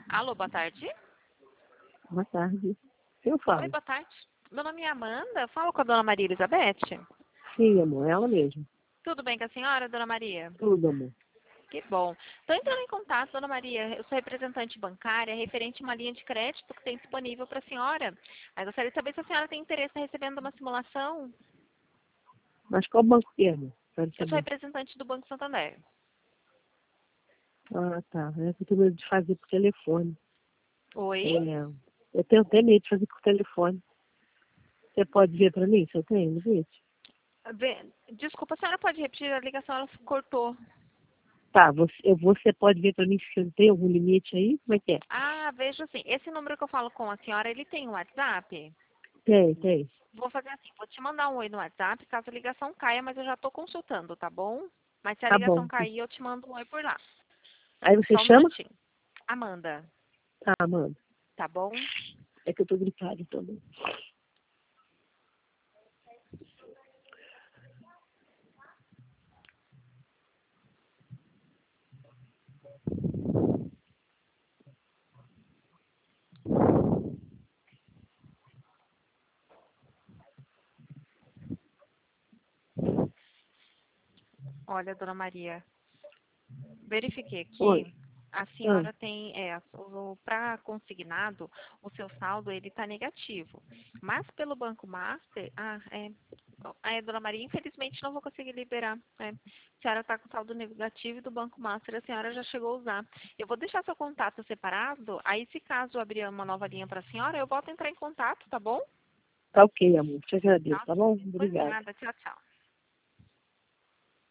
Alô, boa tarde. Boa tarde. Eu Oi, falo. boa tarde. Meu nome é Amanda. Falo com a dona Maria Elizabeth. Sim, amor, ela mesmo. Tudo bem com a senhora, dona Maria? Tudo, amor. Que bom. Estou entrando em contato, dona Maria. Eu sou representante bancária, referente a uma linha de crédito que tem disponível para a senhora. Aí gostaria de saber se a senhora tem interesse em recebendo uma simulação. Mas qual banco que é, amor? Quero Eu sou saber. representante do Banco Santander. Ah, tá. É que eu tenho medo de fazer por telefone. Oi? É, eu tenho até medo de fazer por telefone. Você pode ver pra mim se eu tenho limite? Desculpa, a senhora pode repetir? A ligação ela cortou. Tá, você pode ver pra mim se eu tenho algum limite aí? Como é que é? Ah, vejo assim. Esse número que eu falo com a senhora, ele tem um WhatsApp? Tem. Vou fazer assim, vou te mandar um oi no WhatsApp, caso a ligação caia, mas eu já estou consultando, tá bom? Mas se a Tá ligação bom. cair, eu te mando um oi por lá. Aí você Só um chama? minutinho. Amanda, Tá, mano. tá bom? É que eu tô gripada também. Olha, dona Maria, verifiquei Oi. aqui, a Ah, senhora tem, para consignado, o seu saldo, ele está negativo. Mas pelo Banco Master, dona Maria, infelizmente não vou conseguir liberar. A senhora está com saldo negativo e do Banco Master a senhora já chegou a usar. Eu vou deixar seu contato separado, aí se caso abrir uma nova linha para a senhora, eu volto a entrar em contato, tá bom? tá ok, amor. Te agradeço, Tá tá ok. bom? Por Obrigada. nada, tchau, tchau.